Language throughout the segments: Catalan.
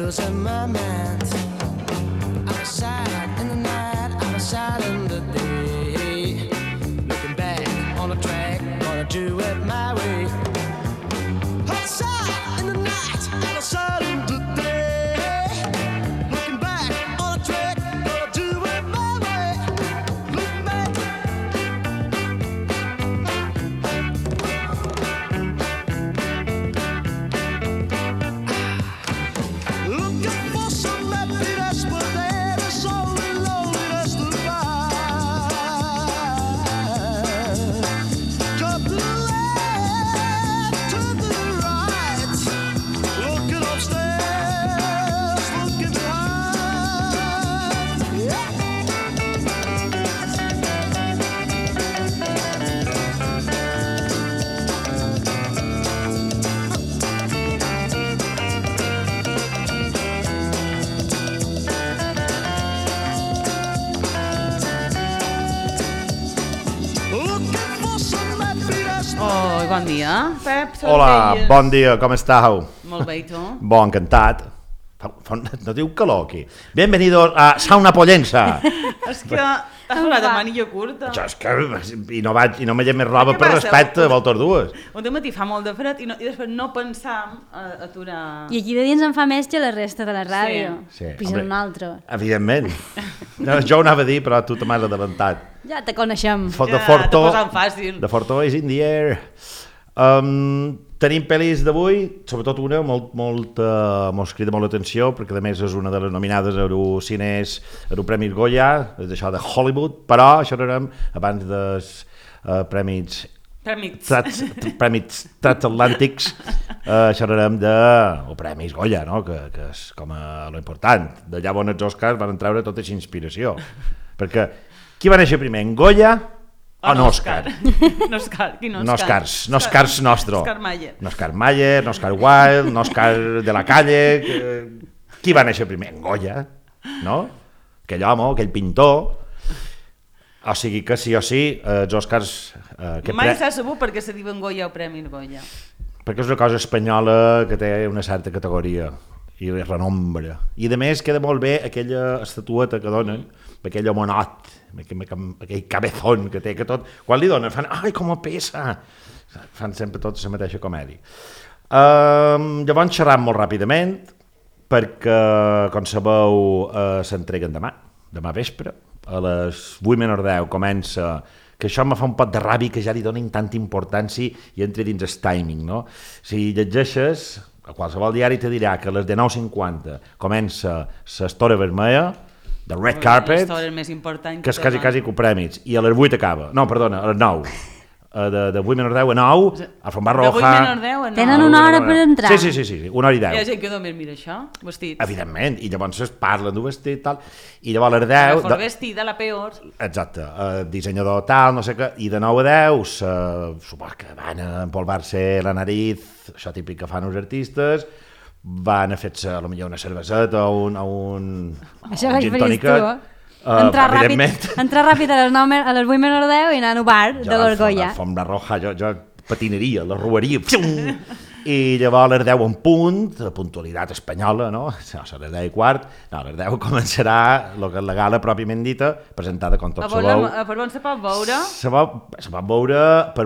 losing my mind. I'm a silent in the night, I'm a silent in the day. Looking back on the track, gonna do it my way. I'm a silent in the night, I'm a silent in the day. Looking back on the track, gonna do it my way. Look back. Looking for some happiness, but there is only loneliness to find. Turn to the left, turn to the right. Looking upstairs, looking behind. Yeah. Looking for some happiness. Oh, bon dia, Pep. Hola, Sorvelles. bon dia, com estàu? Molt bé, i tu? Bon, encantat. No diu calor aquí. Bienvenidos a Sauna Pollença. És que t'has posat de manilla curta. Jo és que... I no me llevo més roba Què per passa? respecte a vosaltres dues. Un matí fa molt de fred i després no pensam a aturar... I aquí de dins en fa més que la resta de la ràdio. Sí, Pisa hombre. un altre. Evidentment. No, jo ho anava a dir, però tu te m'has adelantat. Ja te coneixem. De Ja, Forto... t'ho posant fàcil. De Forto is in the air. Tenim pel·lis d'avui, sobretot una, mos crida molt l'atenció, perquè a més és una de les nominades a Eurocines, Europremis Goya, és d'això de Hollywood, però això érem abans dels premis transatlàntics, això érem o premis Goya, no? que és com a lo important. D'allà on els Oscars van treure tota aquesta inspiració. Perquè qui va néixer primer, en Goya o en Òscar? No Òscar, quin No Òscar? Oscars, no Oscars nostre. Òscar Mayer. No Oscar Mayer, no Oscar Wilde, no Oscar de la Calle. Qui va néixer primer? En Goya, no? Aquell home, aquell pintor. O sigui que sí o sí, els Oscars... Mai s'ha sabut perquè se diuen Goya o Premis Goya. Perquè és una cosa espanyola que té una certa categoria i renombre. I a més queda molt bé aquella estatueta que donen, aquell homonot, aquell cabezón que té, que tot, quan li donen fan, ai, com a pesa, fan sempre tots la mateixa comèdia. Llavors xerram molt ràpidament, perquè, com sabeu, s'entreguen demà vespre, a les 8 menys 10 comença, que això me fa un pot de ràbia que ja li donin tanta importància i entri dins el timing, no? Si llegeixes, a qualsevol diari te dirà que a les de 9:50 comença l'estora vermella, the red carpet, L'història més important que és quasi que ho prèmits, i a les 8 acaba, no, perdona, a les 9. De 8 menys 10 a 9, a Font Barroja... De 8 menys 10 a 9. Tenen una hora per entrar. Sí, 1 hora i 10. Hi ha gent que només mira això, vestits. Evidentment, i llavors es parlen d'un vestit i tal, i llavors a les 10... Mejor vestida, la peor. Exacte, dissenyador tal, no sé què, i de 9 a 10, supos que van a empolvar-se la nariz, això típic que fan els artistes, van a fer-se potser una cerveseta o un Això vaig gin fer tònica. tu, entrar Evidentment. ràpid a les 8 menys 10 i anar a un bar de l'Orgolla. La Font Barroja, jo patinaria, la ruaria, i llavors a les 10 en punt, puntualitat espanyola, no? A les 10 i quart, no, a les 10 començarà la gala pròpiament dita, presentada com tot sabeu. Per on se pot veure? Se pot veure per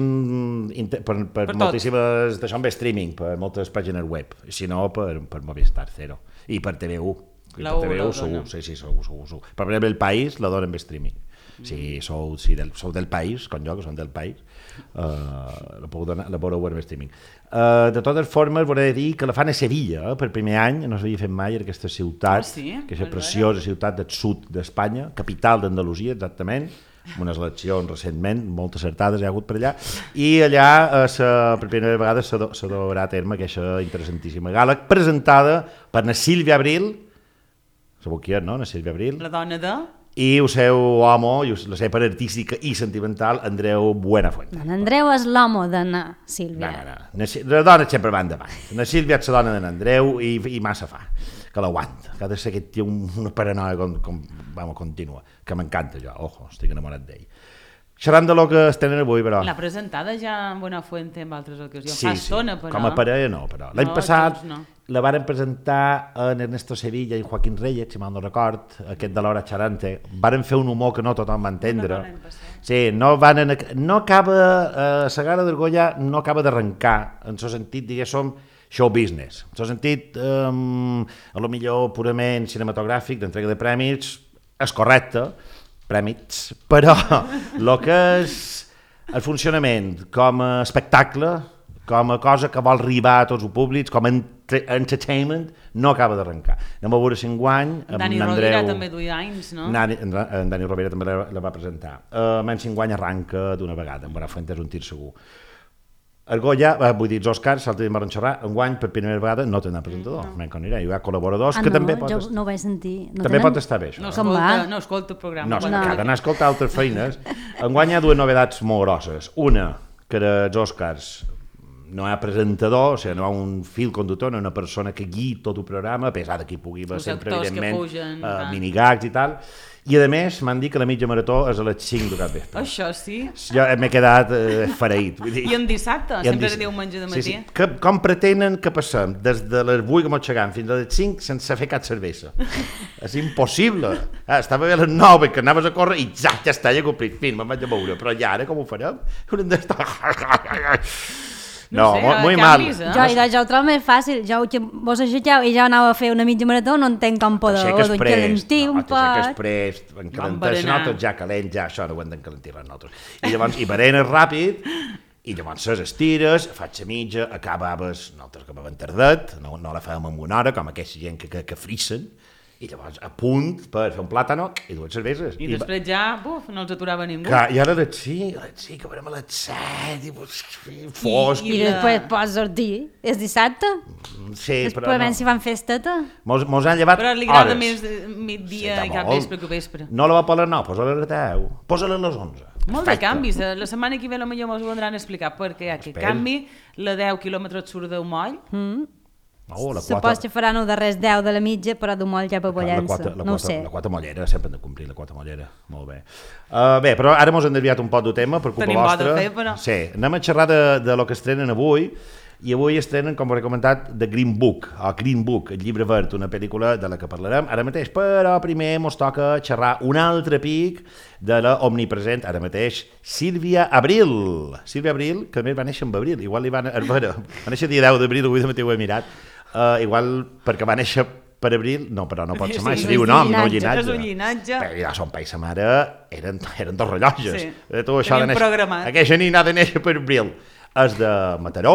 moltíssimes, d'això en streaming, per moltes pàgines web, si no per Movistar Cero, i per TV1. La Per U TV1 la segur, dona. sí, segur. Per exemple, El País la donen en streaming. Si sou del País, com jo, que som del País, la podeu veure en streaming. De totes formes, volia dir que la fan a Sevilla, per primer any, no s'havia fet mai en aquesta ciutat, que és la preciosa ciutat del sud d'Espanya, capital d'Andalusia, exactament, amb unes eleccions recentment, molt acertades hi ha hagut per allà, i allà per primera vegada se durà a terme aquesta interessantíssima gala, presentada per na Sílvia Abril, sabeu qui és, no? Na Sílvia Abril. La dona de... I el seu home, la seva part artística i sentimental, Andreu Buenafuente. En Andreu és l'homo de na Sílvia. No. Les dones sempre van davant. Na Sílvia és la dona d'en Andreu i massa fa, que l'aguanta. Que ha de ser aquest tio una paranoia contínua, que m'encanta jo, ojo, estic enamorat d'ell. Xerrant de lo que es tenen avui, però. L'ha presentada ja en Buenafuente en altres ocasions. Sí, Fa estona, però. com a parella no, però. L'any No, passat junts no. la varen presentar en Ernesto Sevilla i Joaquín Reyes, si mal no record, aquest de l'Hora Charante. Varen fer un humor que no tothom va entendre. Sí, no acaba, la Gara d'Argolla no acaba d'arrencar, en el sentit, diguéssim, show business. En el sentit, a lo millor purament cinematogràfic, d'entrega de premis, és correcte, prèmits, però el que és el funcionament com a espectacle, com a cosa que vol arribar a tots els públics, com a entertainment, no acaba d'arrencar. Anem a veure si enguany... Dani Rovira també duia anys, no? En Dani Rovira també la va presentar. Menys si enguany arranca d'una vegada, en Buenafuente és un tir segur. Argolla, vull dir, els Oscars, l'altre dia em van xerrar, enguany per primera vegada no tenen presentador, hi ha col·laboradors que també pot jo no ho vaig sentir. També pot estar bé, això. No escolta el programa. No, que ha d'anar a escoltar altres feines. Enguany hi ha dues novedats molt grosses. Una, que els Oscars no hi ha presentador, o sigui, no hi ha un fil conductor, no hi ha una persona que guiï tot el programa, a pesar que hi pugui haver sempre, evidentment, minigags i tal. I a més m'han dit que la mitja marató és a les 5 de cap vespre. Això sí. Jo m'he quedat fereït. I en dissabte, sempre diu menjar de matí. Sí. Com pretenen que passem des de les 8 que ens xegam fins a les 5 sense fer cap cervesa? És impossible. Estava bé a les 9 que anaves a córrer i ja està, ja he complit. Fin, me'n vaig a moure. Però ja ara com ho farem? Haurem d'estar... No, molt mal. Jo ho trobo més fàcil. Vos aixequeu i ja anava a fer una mitja marató, no entenc com podeu. Calentir un pot. En calentar, si no, tot ja calent, ja això no ho hem d'encalentir res nosaltres. I llavors, i berenes ràpid, i llavors les estires, faig la mitja, acabaves, nosaltres acabàvem tardet, no la fèiem en una hora, com aquesta gent que frissen, i llavors a punt per fer un plàtano i dues cerveses. I després ja, no els aturava ningú. Clar, i ara a les 5, que veurem a les 7, i fosc. I després pots sortir. És dissabte? Sí, però després si fan festeta? Mos han llevat hores. Però li agrada més migdia i cap vespre que vespre. No la va per les 9, posa-la a les 10, posa-la a les 11. Molt de canvis. La setmana que ve potser mos ho vendran a explicar perquè hi ha aquest canvi, la 10 quilòmetres surt d'un moll. Supos que faran els darrers 10 de la mitja, però d'un moll ja per Pollença. No ho sé. La quota mollera, sempre hem de complir la quota mollera. Molt bé. Bé, però ara mos hem desviat un poc del tema per culpa vostra. Tenim bo de fer, però... Sí, anem a xerrar de lo que estrenen avui. I avui estrenen, com he comentat, The Green Book, o Green Book, el llibre verd, una pel·lícula de la que parlarem ara mateix, però primer ens toca xerrar un altre pic de la omnipresent, ara mateix, Sílvia Abril. Sílvia Abril, que a més va néixer en abril, igual li van... va néixer el dia 10 d'abril, avui de matí ho he mirat, igual perquè va néixer per abril, no, però no pot ser mai, seria un nom, no un llinatge. És un llinatge. Però ja son país sa mare eren dos rellotges. Sí, tenien programat. Aquesta nina ha de néixer per abril. És de Mataró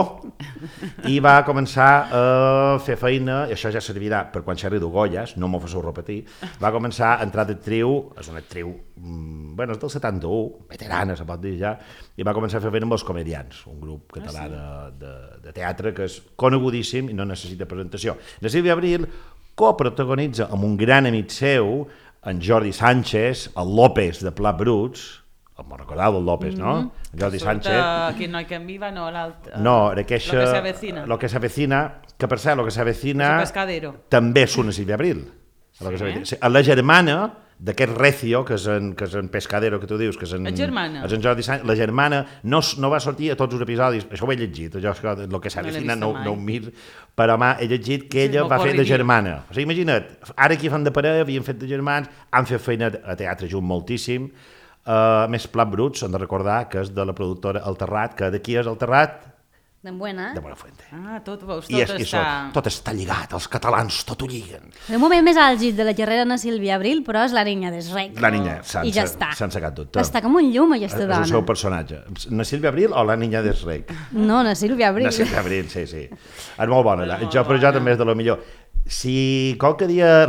i va començar a fer feina, i això ja servirà per quan xerri d'Ugolles, no m'ho faço repetir, va començar a entrar d'actriu, és una actriu, és del 71, veterana, se pot dir ja, i va començar a fer feina amb els Comedians, un grup català de teatre que és conegudíssim i no necessita presentació. La Sílvia Abril coprotagonitza amb un gran amic seu, en Jordi Sánchez, el López de Plat Bruts, me'n recordava el López, no? Jordi Sánchez. Quin noi que en viva, no, l'altre. No, era queixa... Lo que s'avecina. Lo que s'avecina, que per cert, lo que s'avecina... Pescadero. També és una Sílvia Abril. Sí. La germana d'aquest Recio, que és en Pescadero, que tu dius, que és en... La germana. És en Jordi Sánchez. La germana no va sortir a tots els episodis, això ho he llegit, el que s'avecina no ho mir, però he llegit que ella va fer de germana. O sigui, imagina't, ara aquí fan de parella, havien fet de germans, han fet feina a teatre junt moltíssim. Més Plat Bruts, hem de recordar que és de la productora El Terrat, que d'aquí és El Terrat de Buenafuente. Tot està lligat, els catalans tot ho lliguen. El moment més àlgid de la carrera de Sílvia Abril, però és la niña d'Esrec. La niña, i ja està. Sense cap dubte. Està com un llum, aquesta dona. És el seu personatge. Na Sílvia Abril o la niña d'Esrec? No, na Sílvia Abril. Na Sílvia Abril, sí. És molt bona. Però jo també és de lo millor. Si qualque dia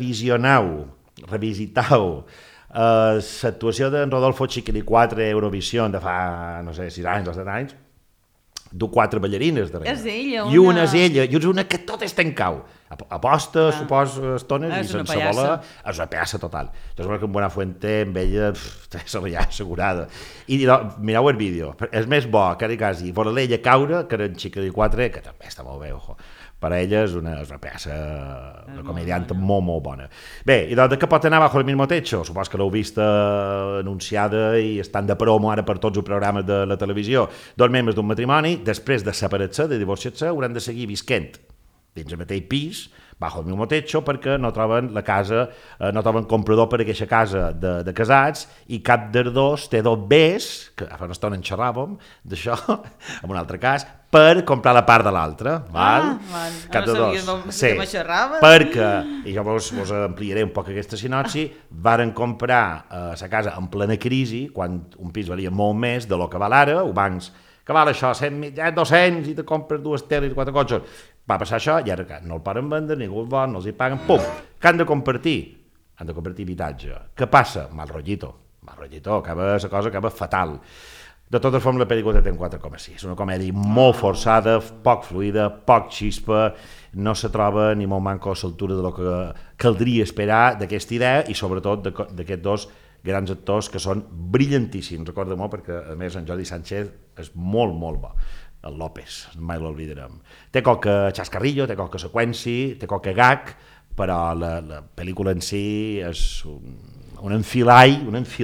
revisitau l'actuació d'en Rodolfo Chiquili 4 a Eurovisió de fa, no sé, 6 anys o 7 anys, du 4 ballarines darrere. És ella, I una és ella, i una que tot és tancau. Aposta, suposo, estones, i sense voler, és una peça total. Jo crec que en Buenafuente, amb ella, se la ha assegurada. I mireu el vídeo, és més bo, quasi, veure l'ella caure, que en Chiquili 4, que també està molt bé, ojo. per a ella és una peça, una comedianta molt bona. Bé, i de què pot anar bajo el mismo techo? Supos que l'heu vist anunciada i estan de promo ara per tots els programes de la televisió. Dos membres d'un matrimoni, després de separar-se, de divorciar-se, hauran de seguir visquent dins el mateix pis, bajo el mismo techo, perquè no troben la casa, no troben comprador per a aquesta casa de casats, i cap dels dos té dos bés, que fa una estona en xerràvem d'això, en un altre cas, per comprar la part de l'altre. Cap de dos. Sí, perquè, i jo vos ampliaré un poc aquesta sinopsi, varen comprar la casa en plena crisi, quan un pis valia molt més de lo que val ara, els bancs, que val això, 200, i te compres 2 teles i 4 cotxes. Va passar això, i ara no el poden vendre, ningú el vol, no els hi paguen, pum, que han de compartir habitatge. Què passa? Mal rotllito, la cosa acaba fatal. De totes formes, la pel·lícula té un 4,6, és una comèdia molt forçada, poc fluida, poc xispa, no se troba ni molt manco a l'altura de lo que caldria esperar d'aquesta idea i sobretot d'aquests dos grans actors que són brillantíssims, recorda molt, perquè a més en Jordi Sánchez és molt bo. El López, mai l'oblidarem. Té qualque xascarrillo, té qualque seqüència, té qualque gag, però la pel·lícula en si és un enfilall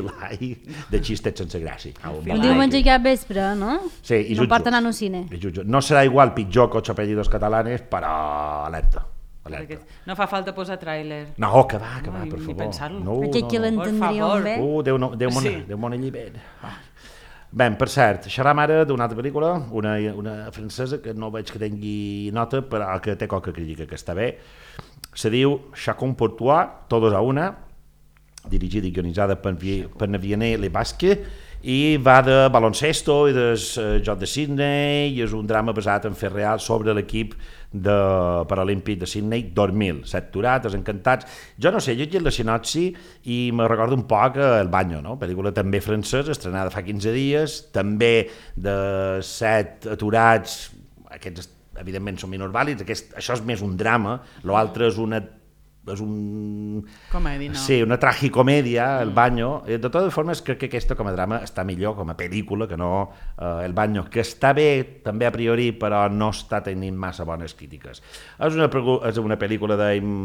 de xistets sense gràcia. Un diumenge cap vespre, no? Sí, i no porten a un cine. No serà igual pitjor que Ocho apellidos catalanes, però alerta. No fa falta posar tràiler. No, que va, per favor. Ni pensar-lo. No, que l'entendríem bé. Déu mon allí bé. Bé, per cert, xerram ara d'una altra pel·lícula, una francesa que no veig que tingui nota, però que té qualque crítica que està bé. Se diu Chacun pour toi, todos a una, dirigida i guionitzada per Vianney Lebasque, i va de baloncesto i del Joc de Sydney, i és un drama basat en fet real sobre l'equip paralímpic de Sydney 2000, 7 aturates, encantats. Jo no sé, jo he llegit la sinopsi i me recordo un poc El Baño, no? Pel·lícula també francesa, estrenada fa 15 dies, també de 7 aturats, aquests evidentment són minusvàlids, això és més un drama, l'altre és un comèdia, no? Sí, una tragicomèdia, El Baño. De totes formes, crec que aquesta com a drama està millor com a pel·lícula que no El Baño, que està bé també a priori, però no està tenint massa bones crítiques. És una pel·lícula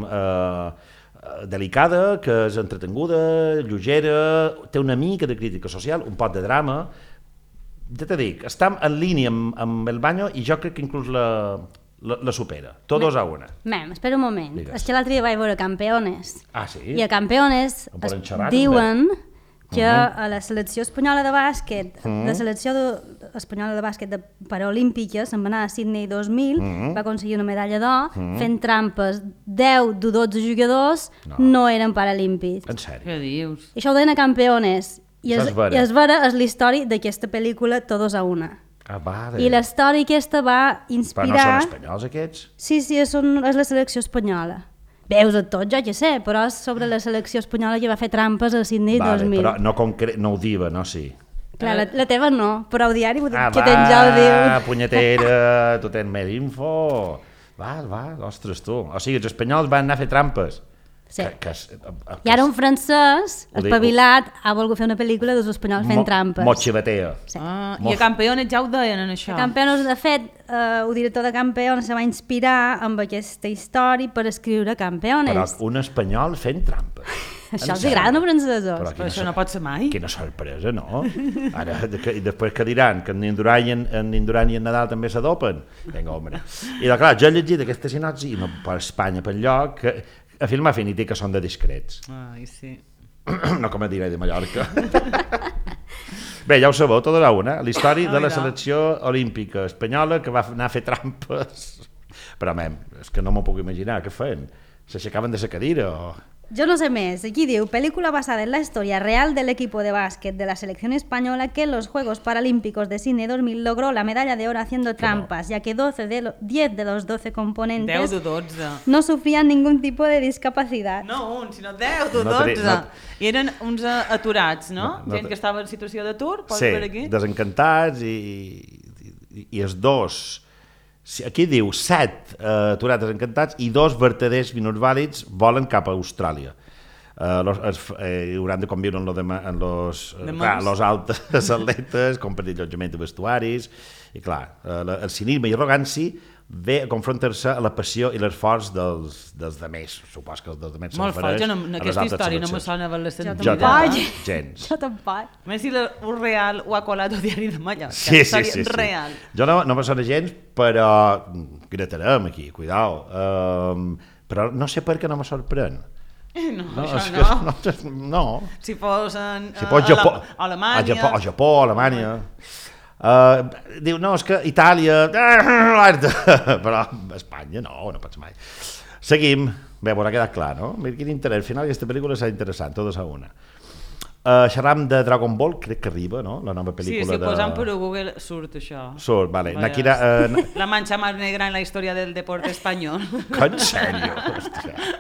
delicada, que és entretinguda, lleugera, té una mica de crítica social, un pot de drama. Ja te dic, està en línia amb El Baño i jo crec que inclús la supera, todos a una. Espera un moment. Digues. És que l'altre dia vaig veure Campeones. Ah, sí? I a Campeones diuen que a la selecció espanyola de bàsquet, la selecció espanyola de bàsquet paralímpica se'n va anar a Sydney 2000, va aconseguir una medalla d'or, fent trampes. 10 de 12 jugadors no eren paralímpics. En sèrio? Què dius? I això ho deien a Campeones. I és vera, és la història d'aquesta pel·lícula Todos a una. Ah, vale. I la història aquesta va inspirar... Però no són espanyols, aquests? Sí, és la selecció espanyola. Veus a tot, jo ja sé, però és sobre la selecció espanyola que va fer trampes a Sydney 2000. Però no ho diva, no, sí. Clar, la teva no, però el diari que tens ja ho diu. Punyetera, tu tens més info. Val, ostres, tu. O sigui, els espanyols van anar a fer trampes. Sí. I ara un francès, espavilat, ha volgut fer una pel·lícula dels espanyols fent trampes. Mochivatea. Sí. I a Campeones ja ho deien, en això. A Campeones, de fet, el director de Campeones se va inspirar amb aquesta història per escriure Campeones. Però un espanyol fent trampes. Això els agrada, no, francesos? Però això no pot ser mai. Quina sorpresa, no? Ara, i després que diran que en Indurain i en Nadal també s'adopen? Vinga, home. I clar, jo he llegit aquesta sinopsi, i no per Espanya, per lloc, a Film Affinity, que són de discrets. Ai, sí. No com a diré de Mallorca. Bé, ja ho sabeu, tota la una. La història de la selecció olímpica espanyola que va anar a fer trampes. Però, és que no m'ho puc imaginar, què feien? S'aixecaven de la cadira o... Yo no sé más. Aquí diu, película basada en la historia real del equipo de básquet de la selección española que en los Juegos Paralímpicos de Sydney 2000 logró la medalla de oro haciendo trampas, ya que 10 de los 12 componentes 10 de 12. No sufrían ningún tipo de discapacidad. No un, sinó 10 de 12. I eren uns aturats, no? Gent que estava en situació d'atur, sí, per aquí. Desencantats i els dos... Aquí diu 7 aturats encantats i 2 vertaders minusvàlids volen cap a Austràlia. Hauran de conviure en los altres atletes, compartir allotjament de vestuaris, i clar, el cinisme i arrogància ve a confrontar-se a la passió i l'esforç dels demés. Supos que els dels demés molt fort, jo aquesta història no me sona per la Jo sentida. gens. Jo tampoc. A més, si un real ho ha colat al diari de Mallorca. Sí. Real. Jo no me sona gens, però gratarem aquí, cuidao. Però no sé per què no me sorprèn. No, això No. Si fos Japó, Alemanya... a Japó, Alemanya... diu, no, és que Itàlia... però Espanya no pots mai. Seguim. Bé, haurà quedat clar, no? Mira quin interès. Al final aquesta pel·lícula serà interessant, totes a una. Xerram de Dragon Ball, crec que arriba, no? La nova pel·lícula si posant per Google surt això. Surt, vale. Nakira, la mancha más negra en la història del deporte espanyol. En sèrio? Hòstia.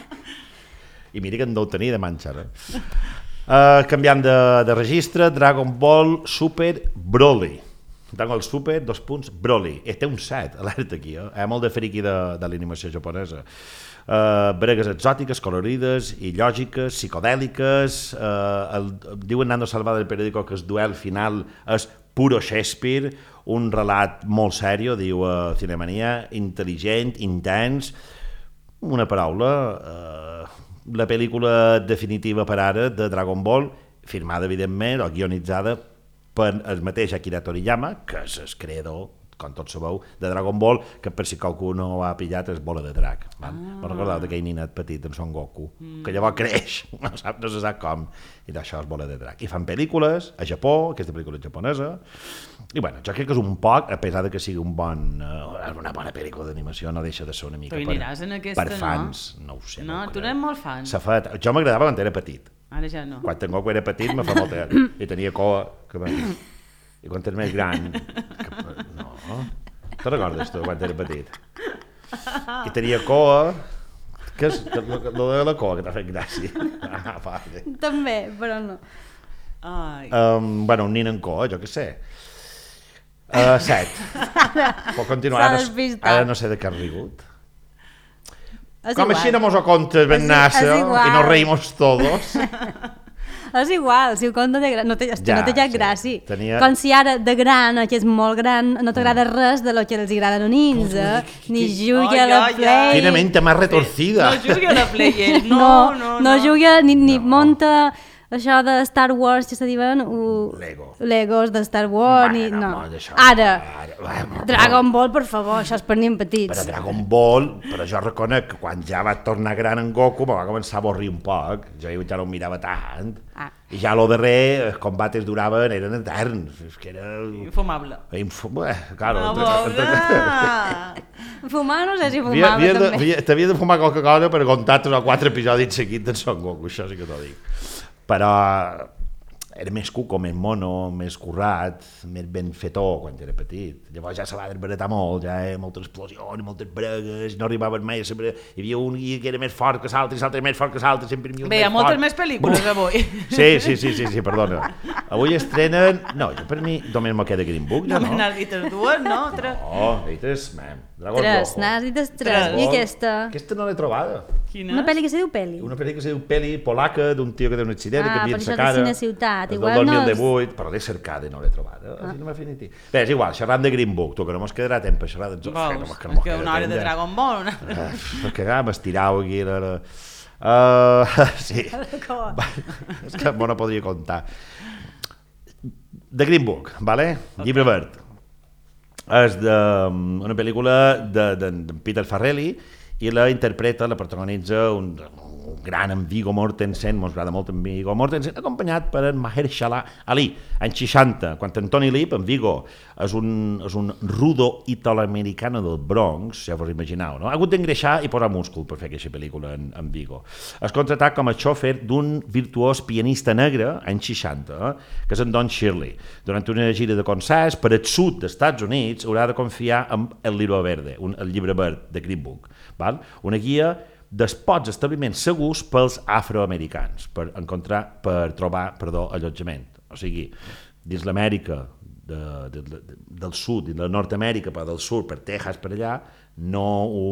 I mira que en deu tenir de manxa, eh? Canviant de registre, Dragon Ball Super Broly. Dragon Ball Super, Broly. Té un 7, alerta aquí, eh? Hi ha molt de friqui de l'animació japonesa. Bregues exòtiques, colorides, il·lògiques, psicodèliques. Diuen Nando Salvador del periòdico que el duel final és puro Shakespeare, un relat molt sèrio, diu Cinemania, intel·ligent, intens. Una paraula... la pel·lícula definitiva per ara de Dragon Ball, firmada evidentment o guionitzada per el mateix Akira Toriyama, que és el creador, com tots sabeu, de Dragon Ball, que per si qualcú no ho ha pillat és Bola de Drac. Me recordeu d'aquell ninet petit en Son Goku, que llavors creix, no se sap com, i d'això és Bola de Drac. I fan pel·lícules a Japó, aquesta pel·lícula és japonesa, i bueno, jo crec que és un poc, a pesar de que sigui una bona pel·lícula d'animació, no deixa de ser una mica per fans, no ho sé. No, tu n'ets molt fan. Jo m'agradava quan era petit. Ara ja no. Quan en Goku era petit me fa molta... I tenia coa... I quan és més gran... No. Te'n recordes tu, quan era petit? I tenia coa... Què és? Lo de la coa, que t'ha fet gràcia. Vale. També, però no. Bueno, un nin en coa, jo què sé. 7. Pot continuar. Ara no sé de què has rigut. Com així no mos ho contes ben nassa i nos reímos todos. És igual, si ho conto de gran, no té cap gràcia. Tenia... Com si ara de gran, que és molt gran, no t'agrada res de lo que els agrada a nins, ni jugui a la Play... Quina mente més retorcida. No jugui a la Play, no jugui ni monta això de Star Wars, que se diuen... Legos de Star Wars, Ara, Dragon Ball, per favor, això és per nin petits. Però Dragon Ball, però jo reconec que quan ja va tornar gran en Goku me va començar a avorrir un poc, jo ja no ho mirava tant, i ja lo darrer, els combates duraven, eren eterns, és que era... Infumable. Claro. Fumar no sé si fumava, també. T'havia de fumar Coca-Cola per contar 3 o 4 episodis seguits d'en Son Goku, això sí que t'ho dic. Però era més cuco, més mono, més currat, més ben fetó quan era petit. Llavors ja se va desbaratar molt, ja moltes explosions, moltes bregues, no arribaven mai a saber... Hi havia un que era més fort que l'altre, i l'altre més fort que l'altre, sempre hi havia un més fort. Bé, hi ha moltes més pel·lícules avui. Sí, perdona. Avui estrenen... No, jo per mi només me queda Green Book, ja no? Només n'has dit 2, no? No, dites, Dragon Ball. N'has dites 3. I aquesta? Aquesta no l'he trobada. Quina? Una pel·li que se diu Peli. Una pel·li que se diu Peli polaca d'un tio que té un accident i canvia sa cara. Per això de Ciutat. Igual del 2018, però l'he cercada i no l'he trobada. Bé, és igual, xerrant de Green Book, tu que no mos quedarà temps per xerrar de... Veus, que una hora de Dragon Ball, perquè m'estirau aquí... Sí. És que no podria contar. The Green Book, vale? Llibre verd. És una pel·lícula de Peter Farrelly i la interpreta, la protagonitza un gran en Viggo Mortensen, ens agrada molt en Viggo Mortensen, acompanyat per en Mahershala Ali, anys 60, quan en Tony Lip, en Viggo, és un rudo italoamericano del Bronx, ja vos imagineu, no? Ha hagut d'engreixar i posar múscul per fer aquesta pel·lícula en Viggo. És contratat com a xòfer d'un virtuós pianista negre, anys 60, que és en Don Shirley. Durant una gira de concerts per al sud dels Estats Units haurà de confiar en el Libro Verde, el llibre verd de Green Book, val? Una guia dels pocs establiments segurs pels afroamericans per trobar allotjament. O sigui, dins l'Amèrica del sud, de Nord-Amèrica, però del sud, per Texas, per allà, no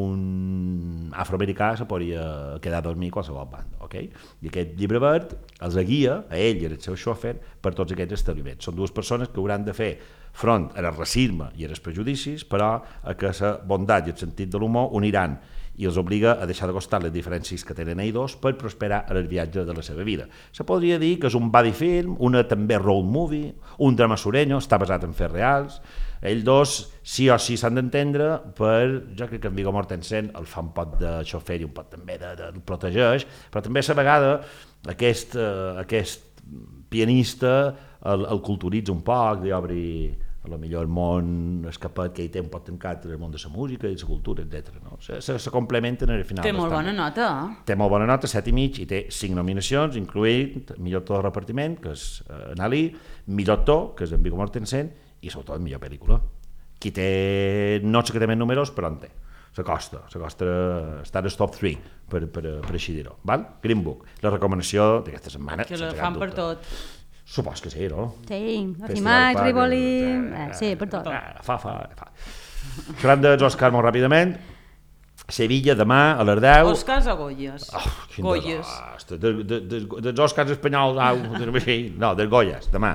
un afroamericà se podria quedar a dormir a qualsevol banda, ok? I aquest llibre verd els guia, a ell i al seu xòfer, per tots aquests establiments. Són dues persones que hauran de fer front al racisme i als prejudicis, però a que la bondat i el sentit de l'humor uniran i els obliga a deixar de costar les diferències que tenen ells dos per prosperar en el viatge de la seva vida. Se podria dir que és un buddy film, una també road movie, un drama sureño, està basat en fets reals. Ells dos sí o sí s'han d'entendre per, jo crec que en Viggo Mortensen el fa un pot de xofer i un pot també el protegeix, però també a la vegada aquest pianista el culturitza un poc, li obri a lo millor el món escapat que ell té un pot tancat el món de la música i la cultura, etc. No? Se complementen al final. Té molt bona nota. Té molt bona nota, 7,5, i té 5 nominacions, incloent millor actor de repartiment, que és en Ali, millor actor, que és en Viggo Mortensen, i sobretot millor pel·lícula. Qui té, no sé que té més números, però en té. S'acosta estar al top 3, per així dir-ho. Green Book, la recomanació d'aquesta setmana. Que la fan per tot. Supos que sí, no? Sí, Afimax, Rivoli... Sí, per tot. Fa. Xerrant dels Oscars molt ràpidament. Sevilla, demà, a les 10. Oscars o Goyes? Goyes. Dels Oscars espanyols, no, dels Goyes, demà.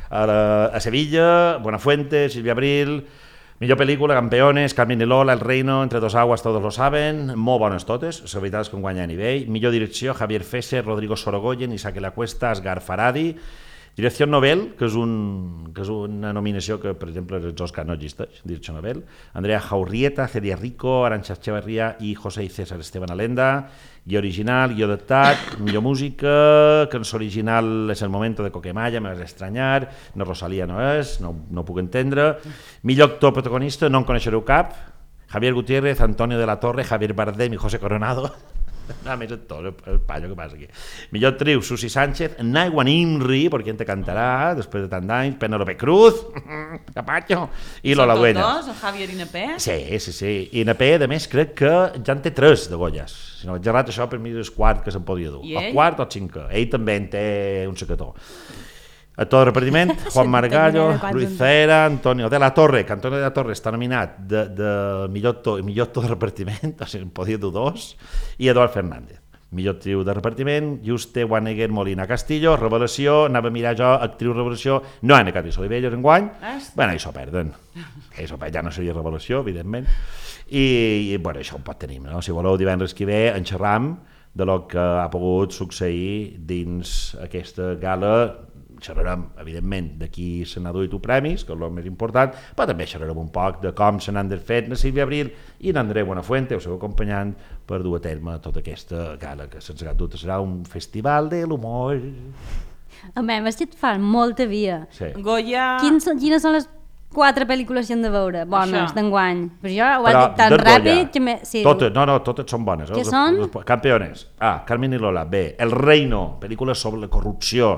A Sevilla, Buenafuente, Silvia Abril, millor pel·lícula, Campeones, Carmen y Lola, El Reino, Entre dos aguas, todos lo saben, molt bones totes, la veritat és que en guanya a nivell. Millor direcció, Javier Fesser, Rodrigo Sorogoyen, Isaac La Cuesta, Asghar Farhadi. Direcció Nobel, que és una nominació que, per exemple, els Oscars no existeix, direcció Nobel. Andrea Jaurrieta, Celia Rico, Arantxa Echeverría i José y César Esteban Alenda. Guió original, guió adaptat, millor música, cançó original és El momento de Coquemaya, me vas estranyar, no, Rosalía no és, no puc entendre. Millor actor protagonista, no en coneixereu cap, Javier Gutiérrez, Antonio de la Torre, Javier Bardem i José Coronado. Nada més actor, el paio que passa aquí. Millor actriu, Susi Sánchez, Naiwan Imri, por quien te cantarà, després de tant d'anys, Penélope Cruz, Capacho, i Lola Dueñas. Són tots dos, Javier i Nepé? Sí. I Nepé, a més, crec que ja en té 3 de Goyes. Si no vaig errat, això per mi és quart que se'n podia dur. O quart o 5. Ell també en té un secretó. Actor de repartiment, Juan Margallo, Luis Zahera, Antonio de la Torre, que Antonio de la Torre està nominat de millor actor de repartiment, o sigui, en podia dur 2, i Eduard Fernández. Millor actriu de repartiment, Juste Wanneger Molina Castillo, Revelació, anava a mirar jo, actriu Revelació, no Anna Cati Solivelles enguany, bueno, això perden, ja no seria Revelació, evidentment, i bueno, això ho pot tenir, no? Si voleu divendres que ve en xerram de lo que ha pogut succeir dins aquesta gala. Xerrarem, evidentment, de qui se n'ha duit premis, que és el més important, però també xerrarem un poc de com se n'han desfet la Sílvia Abril i n'André Buenafuente, el seu acompanyant, per dur a terme tota aquesta gala, que sense cap dubte serà un festival de l'humor. A més que et fan molta via. Sí. Goya... Quines són les 4 pel·lícules que hem de veure, bones, d'enguany? Però jo ho he Però dit tan ràpid que... Sí. Totes són bones. Què són? Campeones. Carmen i Lola. B. El Reino, pel·lícula sobre la corrupció,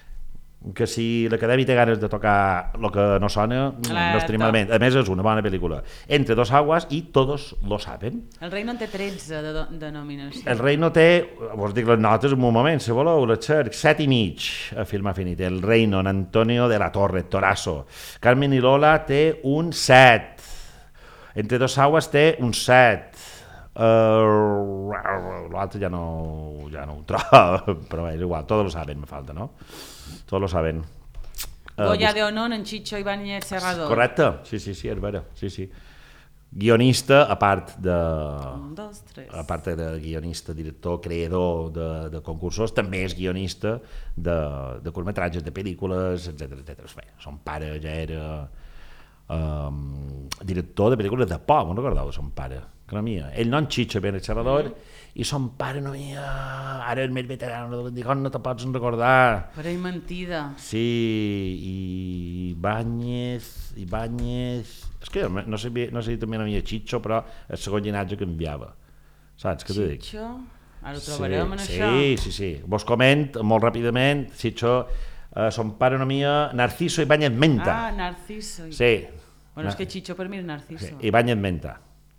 que si l'Acadèmia té ganes de tocar el que no sona, no estarem malament. A més, és una bona pel·lícula. Entre dos aguas i todos lo saben. El Reino té 13 de nominació. El Reino té, vos dic les notes en un moment, si voleu, les cerc, 7,5 a Film Affinity. El Reino, en Antonio de la Torre, Torazo. Carmen i Lola té un 7. Entre dos aguas té un 7. L'altre ja no ho trobo, però és igual, todos lo saben, me falta, no? Todos lo saben. Goya de Honor en Chicho Ibáñez Serrador. Correcte, sí, és vera, sí. Guionista, a part de guionista, director, creador de concursos, també és guionista de curtmetratges, de pel·lícules, etc. Son pare ja era director de pel·lícules de por, me'n recordeu de son pare? Que no mia. Ell no en Chicho Ibáñez Serrador, i son pare no mia, ara el més veterano, dic, no te pots recordar. Per ell mentida. Sí, i Ibáñez, és que no sé també no mia Chicho, però el segon llinatge canviava, saps què t'ho dic? Chicho, ara ho trobarem en això. Sí, vos coment molt ràpidament, Chicho, son pare no mia, Narciso Ibáñez Menta. Narciso. Sí. Bueno, és que Chicho per mi és Narciso. Sí. Ibáñez Menta.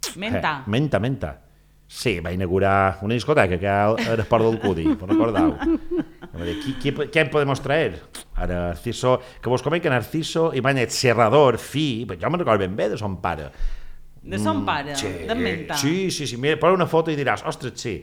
Menta. Sí, va inaugurar una discoteca que era el Port del Cudi, per recordar-ho. Què en podem traer? a Narciso, que vos comento que Narciso i Manet Serrador, fi, jo me'n recordo ben bé de son pare. De son pare, Sí, d'inventar. sí, mira, posa una foto i diràs, ostres, sí,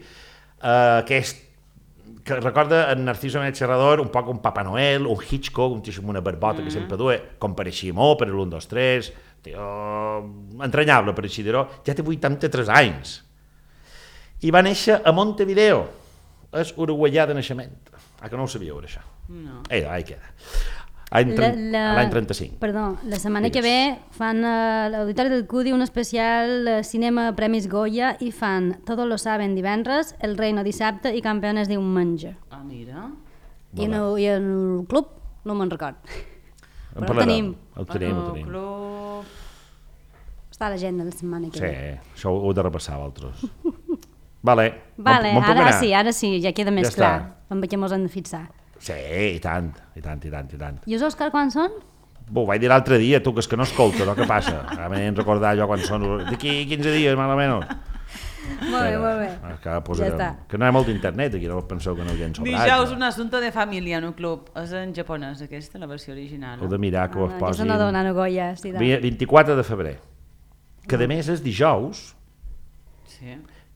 que recorda en Narciso Manet Serrador un poc un Papa Noel, un Hitchcock, un tio amb una barbota que sempre duia, com pareixia molt per l'1, 2, 3, tio, entranyable per així dir-ho, ja té 83 anys. I va néixer a Montevideo, és uruguaià de naixement. Que no ho sabíeu, això? No. Ahí queda. L'any 35. Perdó, la setmana que ve fan a l'Auditori del Cudi un especial cinema Premis Goya i fan Todos lo saben divendres, El Reino dissabte i Campeones diumenge. Ah, mira. I en el club no me'n record. En Però parlarem. el El tenim. Club... Està a l'agenda la setmana que Sí, ve. això ho heu de repassar, vosaltres. Vale, Vale, me'n puc ara anar? sí, ja queda més Ja clar. està. Amb què mos hem de fixar. Sí, i tant. I els Òscar quan són? Ho vaig dir l'altre dia, tu, que és que no escolto, no? Què passa? A mi recordar jo quan són... D'aquí 15 dies, mal o menys. Molt bé. Que, Ja està. que no hi ha molt d'internet, aquí no penseu que no hi ha sobrat. Dijous un assumpte de família en un club. És en japonès, aquesta, la versió original. Heu de mirar que ho Aquesta posin... no dona Goya, sí. 24 de febrer. Que a més és dijous. Sí.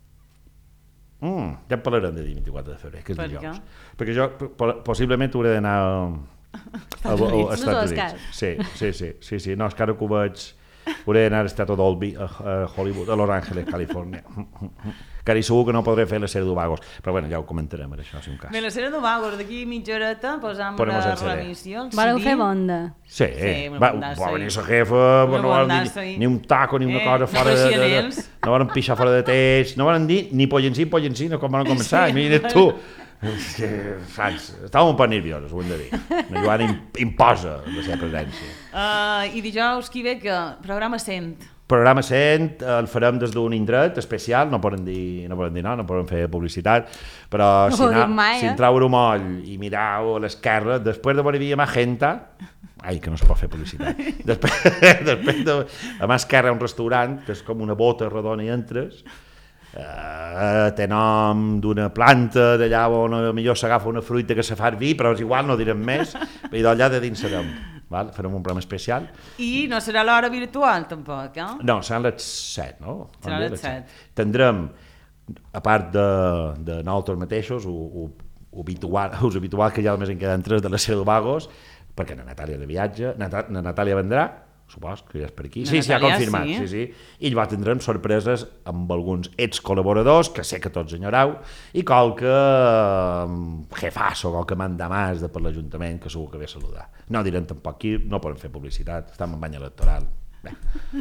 Ja en parlarem de dir 24 de febrer, que és Per dijous. què? Perquè jo possiblement hauré d'anar als Estats Units. Sí. No, és que ara que ho veig... Hauré d'anar a Estato Dolby, a Hollywood, a Los Angeles, Califòrnia. Que ara segur que no podré fer la sèrie d'Ovagos. Però bueno, ja ho comentarem, això, si un cas. Bé, la sèrie d'Ovagos, d'aquí mitja horeta posam Ponemos la el CD. remissió. Vareu fer bonda. Sí, una va bondazo venir ahí. la jefa, Una no van bondazo dir ahí. ni un taco ni una cosa fora no de... coneixien ells. No van pixar fora de text, no van dir ni pollensí, com van començar, imagina't tu. És que, saps, estàvem un poc nerviosos, ho hem de dir. La Joana imposa la seva presència. I dijous qui ve que programa 100. Programa 100 el farem des d'un indret especial, no poden dir no poden fer publicitat, però No ho dic mai, si entrau a moll i mirau a l'esquerra, després de veure Via Magenta, ai, que no se pot fer publicitat, després de a mà esquerra un restaurant, que és com una bota rodona i entres, té nom d'una planta d'allà on millor s'agafa una fruita que se fa vi, però és igual, no direm més, i d'allà de dins serem. Val? Farem un programa especial. I no serà l'hora virtual, tampoc, eh? No, seran les 7, no? Serà les 7. Tindrem, a part de nosaltres mateixos, us habitual que ja només en queden 3 de la sèrie d'Ovagos, perquè la Natàlia de viatge, la Natàlia vendrà, supos que ja és per aquí. Sí, ha confirmat, sí. I llavors tindrem sorpreses amb alguns ex-col·laboradors, que sé que tots enyorau, i qualque jefazo, qualque mandamàs de per l'Ajuntament, que segur que ve a saludar. No direm tampoc aquí, no podem fer publicitat, estem en bany electoral. Bé.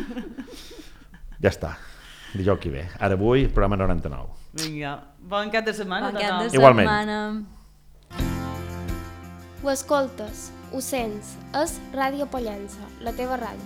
Ja està. Dijous qui ve. Ara avui, programa 99. Vinga, bon cap de setmana. Bon cap de Igualment. setmana. Ho escoltes, ho sents, és Ràdio Pollença, la teva ràdio.